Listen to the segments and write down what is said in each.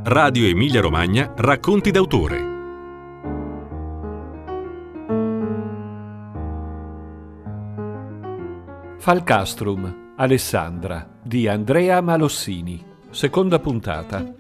Radio Emilia Romagna Racconti d'autore. Falcastrum, Alessandra, di Andrea Malossini. Seconda puntata.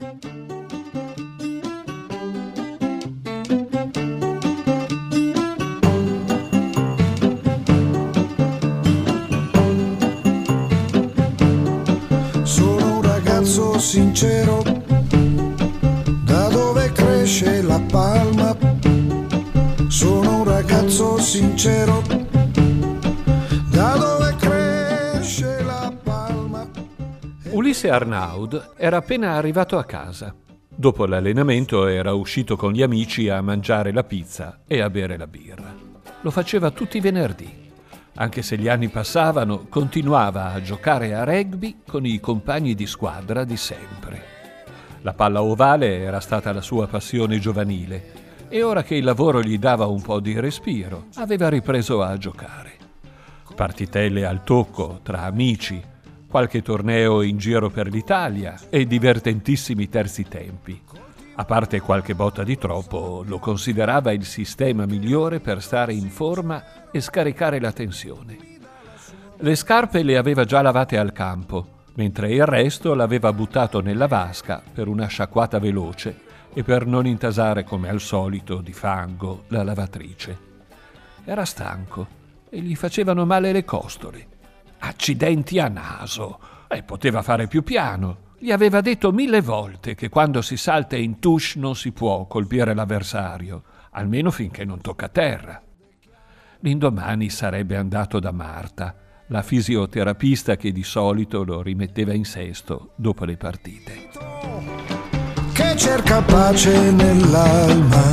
Sono un ragazzo sincero, da dove cresce la palma. Sono un ragazzo sincero, da dove cresce la palma. Ulisse Arnaud era appena arrivato a casa. Dopo l'allenamento era uscito con gli amici a mangiare la pizza e a bere la birra. Lo faceva tutti i venerdì. Anche se gli anni passavano, continuava a giocare a rugby con i compagni di squadra di sempre. La palla ovale era stata la sua passione giovanile e ora che il lavoro gli dava un po' di respiro, aveva ripreso a giocare. Partitelle al tocco tra amici, qualche torneo in giro per l'Italia e divertentissimi terzi tempi. A parte qualche botta di troppo, lo considerava il sistema migliore per stare in forma e scaricare la tensione. Le scarpe le aveva già lavate al campo, mentre il resto l'aveva buttato nella vasca per una sciacquata veloce e per non intasare come al solito di fango la lavatrice. Era stanco e gli facevano male le costole. Accidenti a naso! E poteva fare più piano. Gli aveva detto 1000 volte che quando si salta in touche non si può colpire l'avversario, almeno finché non tocca terra. L'indomani sarebbe andato da Marta, la fisioterapista che di solito lo rimetteva in sesto dopo le partite. Che cerca pace nell'alma.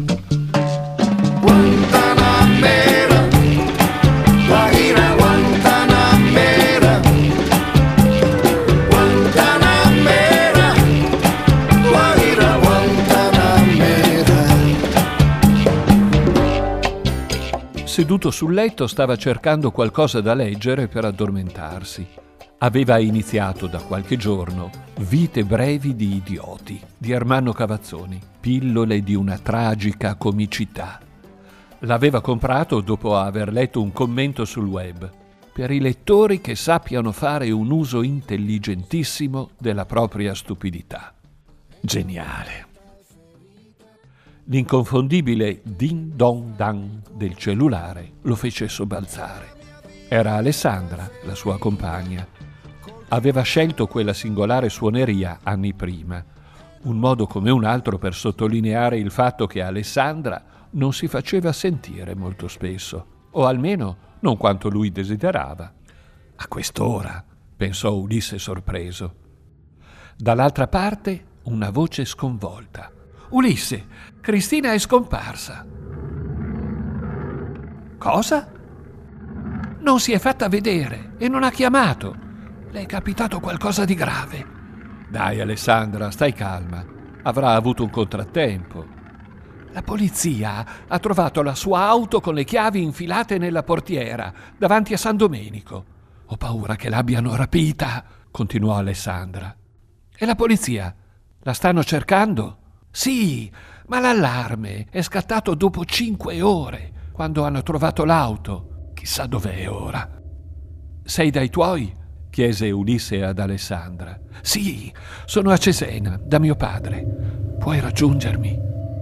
Guantanamera, la ira Guantanamera, Guantanamera, la ira Guantanamera. Seduto sul letto stava cercando qualcosa da leggere per addormentarsi. Aveva iniziato da qualche giorno Vite brevi di idioti di Ermanno Cavazzoni, pillole di una tragica comicità. L'aveva comprato dopo aver letto un commento sul web, per i lettori che sappiano fare un uso intelligentissimo della propria stupidità. Geniale! L'inconfondibile din don dan del cellulare lo fece sobbalzare. Era Alessandra, la sua compagna. Aveva scelto quella singolare suoneria anni prima, un modo come un altro per sottolineare il fatto che Alessandra non si faceva sentire molto spesso, o almeno non quanto lui desiderava. A quest'ora, pensò Ulisse sorpreso. Dall'altra parte una voce sconvolta. Ulisse, Cristina è scomparsa. Cosa? Non si è fatta vedere e non ha chiamato. Le è capitato qualcosa di grave. Dai Alessandra, stai calma. Avrà avuto un contrattempo. La polizia ha trovato la sua auto con le chiavi infilate nella portiera davanti a San Domenico. Ho paura che l'abbiano rapita, continuò Alessandra. E la polizia? La stanno cercando? Sì, ma l'allarme è scattato dopo 5 ore, quando hanno trovato l'auto. Chissà dov'è ora. Sei dai tuoi? Chiese Ulisse ad Alessandra. Sì, sono a Cesena, da mio padre. Puoi raggiungermi?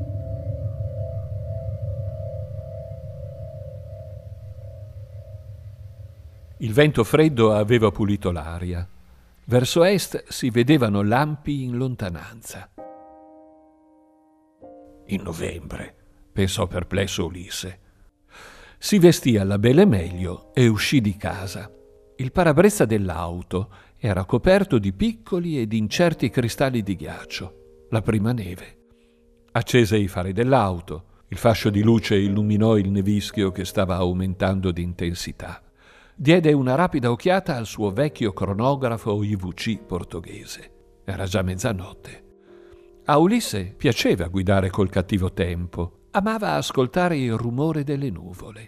Il vento freddo aveva pulito l'aria. Verso est si vedevano lampi in lontananza. In novembre, pensò perplesso Ulisse. Si vestì alla belle meglio e uscì di casa. Il parabrezza dell'auto era coperto di piccoli ed incerti cristalli di ghiaccio, la prima neve. Accese i fari dell'auto, il fascio di luce illuminò il nevischio che stava aumentando di intensità. Diede una rapida occhiata al suo vecchio cronografo IVC portoghese. Era già mezzanotte. A Ulisse piaceva guidare col cattivo tempo, amava ascoltare il rumore delle nuvole.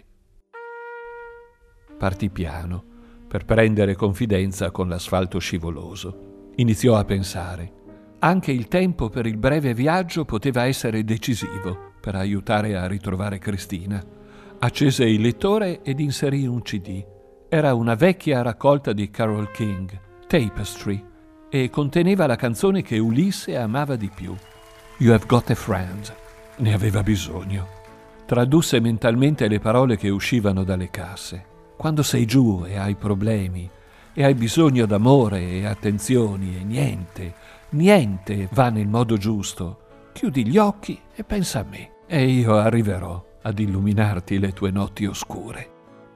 Partì piano per prendere confidenza con l'asfalto scivoloso. Iniziò a pensare. Anche il tempo per il breve viaggio poteva essere decisivo per aiutare a ritrovare Cristina. Accese il lettore ed inserì un CD. Era una vecchia raccolta di Carole King, Tapestry, e conteneva la canzone che Ulisse amava di più, You Have Got a Friend. Ne aveva bisogno. Tradusse mentalmente le parole che uscivano dalle casse. Quando sei giù e hai problemi, e hai bisogno d'amore e attenzioni, e niente va nel modo giusto, chiudi gli occhi e pensa a me, e io arriverò ad illuminarti le tue notti oscure.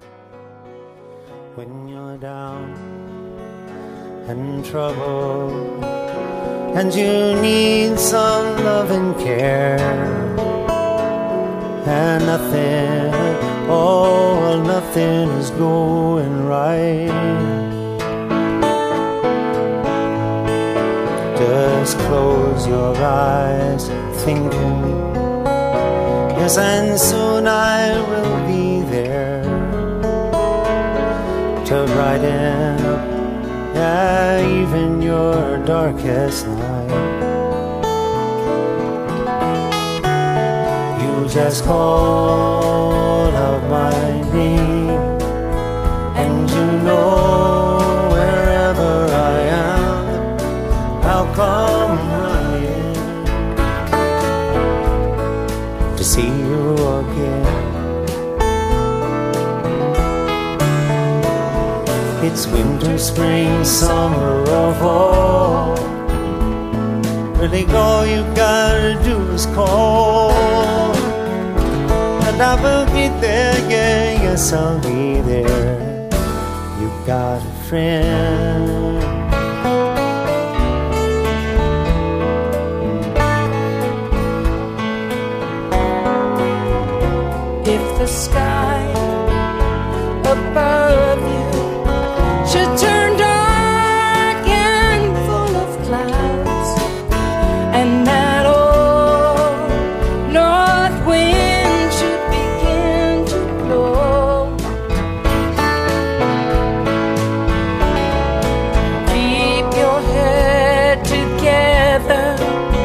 When you're down and trouble and you need some love and care, and nothing is going right, just close your eyes thinking, yes, and soon I will be there to brighten even your darkest night. You just call out my name, and you know wherever I am, I'll come running to see you again. It's winter, spring, summer, or fall, really all you gotta do is call, and I will be there, yeah, yes, I'll be there. You got a friend. If the sky above you should turn dark and full of clouds, and that old north wind should begin to blow, keep your head together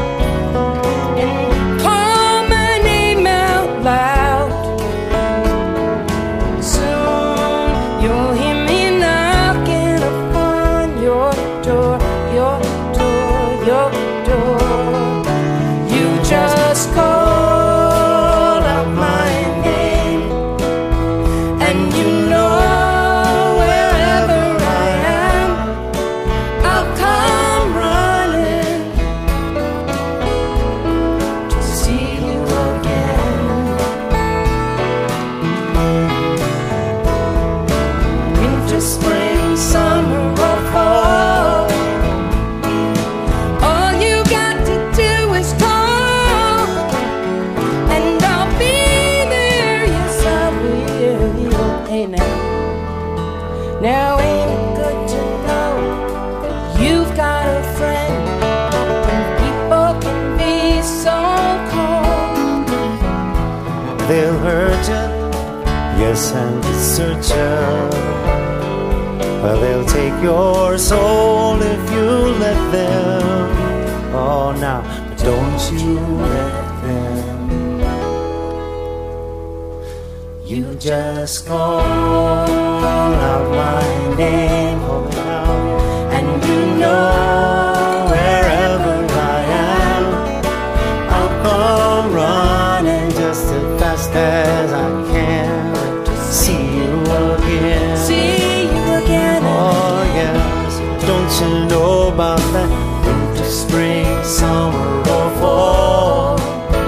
and call my name out loud. Soon you'll hear me knocking upon your door, your door, your door. You just call out my name, and you know wherever I am, I'll come running to see you again. Winter, spring, summer, or fall, all you got to do is call, and I'll be there, yes I will. Hey now ain't it good to know that you've got a friend when people can be so cold? They'll hurt you, yes, and search you, but they'll take your soul if you let them. Oh, now, but don't you let them. You just call out my name, call it out, and you know wherever I am, I'll come running just as fast as I can to see you again. See you again. Oh yes, don't you know about that winter, spring, summer, or fall?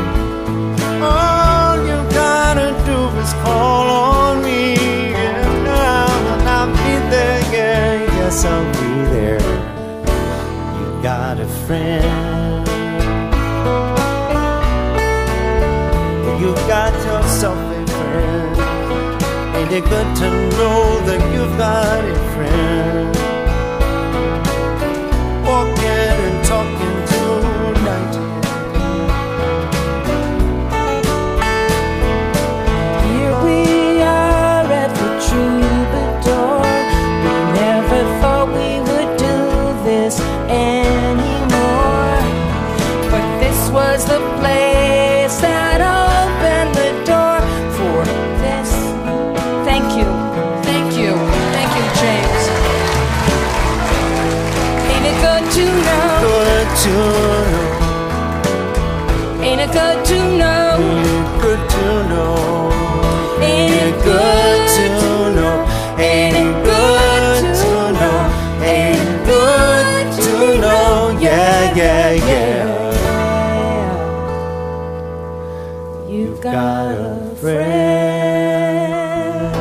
All you gotta do is call on me, and I'll be there, yeah, yes, I'll be there. You got a friend. You got yourself a friend. Ain't it good to know that you've got a friend? Walking and talking tonight. Here we are at the Troubadour. We never thought we would do this anymore. good to know? Ain't it good to know? Good to know. Ain't it good to know? Ain't it good to know? Ain't it good to know? Yeah, yeah, yeah. You've got a friend.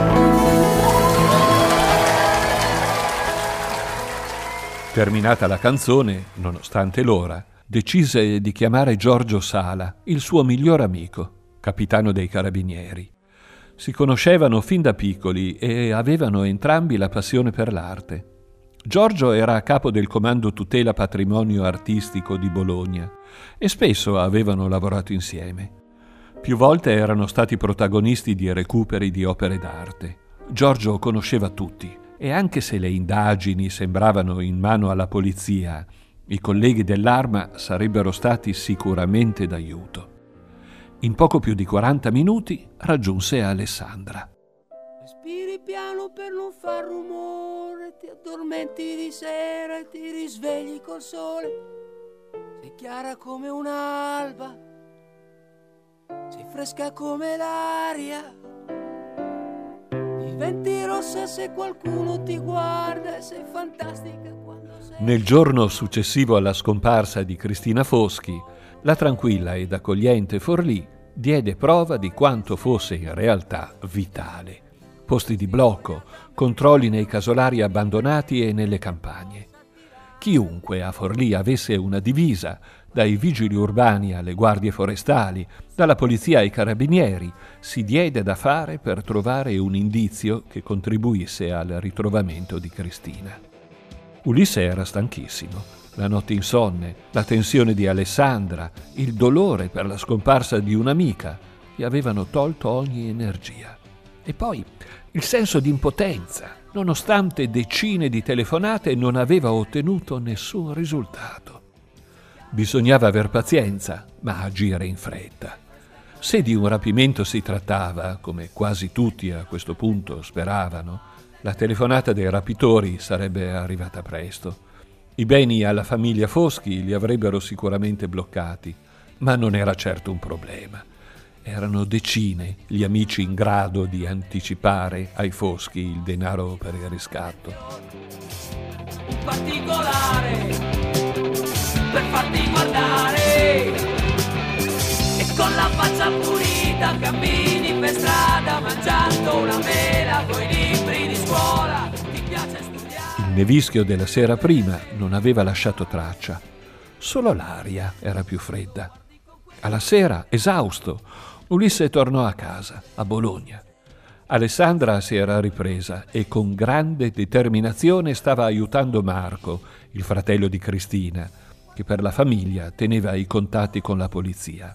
Terminata la canzone, nonostante l'ora, decise di chiamare Giorgio Sala, il suo miglior amico, capitano dei Carabinieri. Si conoscevano fin da piccoli e avevano entrambi la passione per l'arte. Giorgio era a capo del Comando Tutela Patrimonio Artistico di Bologna e spesso avevano lavorato insieme. Più volte erano stati protagonisti di recuperi di opere d'arte. Giorgio conosceva tutti e anche se le indagini sembravano in mano alla polizia, i colleghi dell'Arma sarebbero stati sicuramente d'aiuto. In poco più di 40 minuti raggiunse Alessandra. Respiri piano per non far rumore, ti addormenti di sera e ti risvegli col sole. Sei chiara come un'alba, sei fresca come l'aria. Diventi rossa se qualcuno ti guarda e sei fantastica quando sei... Nel giorno successivo alla scomparsa di Cristina Foschi, la tranquilla ed accogliente Forlì diede prova di quanto fosse in realtà vitale. Posti di blocco, controlli nei casolari abbandonati e nelle campagne. Chiunque a Forlì avesse una divisa, dai vigili urbani alle guardie forestali, dalla polizia ai carabinieri, si diede da fare per trovare un indizio che contribuisse al ritrovamento di Cristina. Ulisse era stanchissimo. La notte insonne, la tensione di Alessandra, il dolore per la scomparsa di un'amica gli avevano tolto ogni energia. E poi il senso di impotenza. Nonostante decine di telefonate, non aveva ottenuto nessun risultato. Bisognava aver pazienza, ma agire in fretta. Se di un rapimento si trattava, come quasi tutti a questo punto speravano, la telefonata dei rapitori sarebbe arrivata presto. I beni alla famiglia Foschi li avrebbero sicuramente bloccati, ma non era certo un problema. Erano decine gli amici in grado di anticipare ai Foschi il denaro per il riscatto. Un particolare per farti guardare e con la faccia pulita cammini per strada mangiando una mela coi libri di scuola. Ti piace studiare? Il nevischio della sera prima non aveva lasciato traccia. Solo l'aria era più fredda. Alla sera, esausto, Ulisse tornò a casa, a Bologna. Alessandra si era ripresa e con grande determinazione stava aiutando Marco, il fratello di Cristina, che per la famiglia teneva i contatti con la polizia.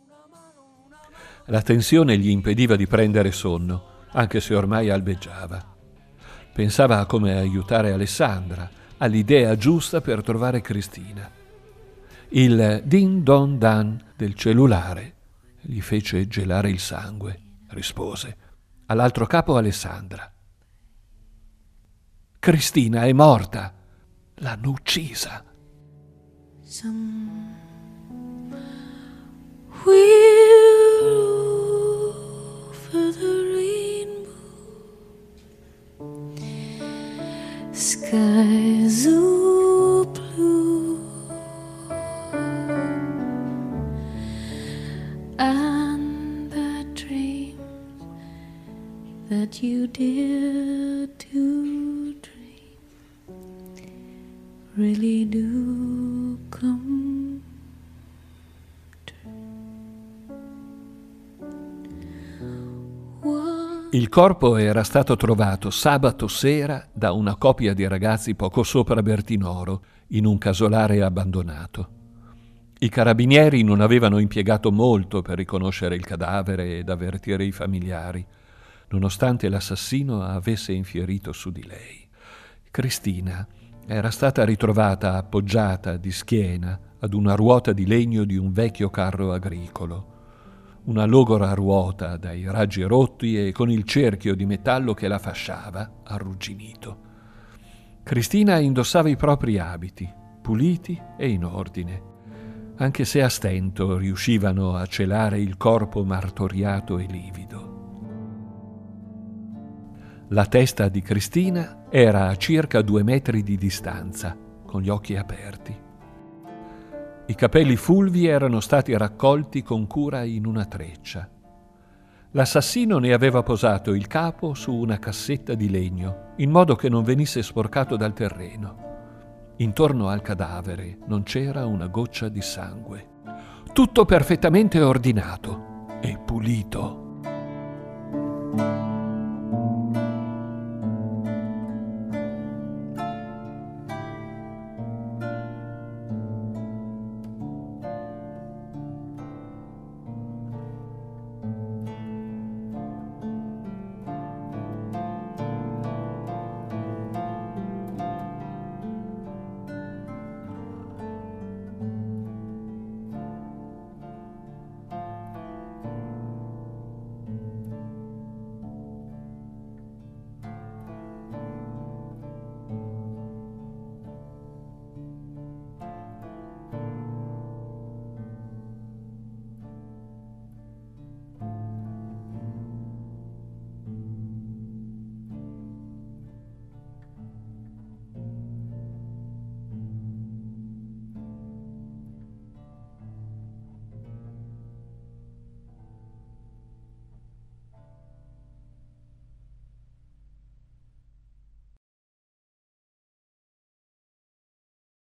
La tensione gli impediva di prendere sonno, anche se ormai albeggiava. Pensava a come aiutare Alessandra, all'idea giusta per trovare Cristina. Il din don dan del cellulare gli fece gelare il sangue. Rispose. All'altro capo Alessandra. Cristina è morta. L'hanno uccisa. Over the rainbow, skies so blue, and the dreams that you dare to dream really do come true. Il corpo era stato trovato sabato sera da una coppia di ragazzi poco sopra Bertinoro, in un casolare abbandonato. I carabinieri non avevano impiegato molto per riconoscere il cadavere ed avvertire i familiari, nonostante l'assassino avesse infierito su di lei. Cristina era stata ritrovata appoggiata di schiena ad una ruota di legno di un vecchio carro agricolo. Una logora ruota dai raggi rotti e con il cerchio di metallo che la fasciava arrugginito. Cristina indossava i propri abiti, puliti e in ordine, anche se a stento riuscivano a celare il corpo martoriato e livido. La testa di Cristina era a circa 2 metri di distanza, con gli occhi aperti. I capelli fulvi erano stati raccolti con cura in una treccia. L'assassino ne aveva posato il capo su una cassetta di legno, in modo che non venisse sporcato dal terreno. Intorno al cadavere non c'era una goccia di sangue. Tutto perfettamente ordinato e pulito.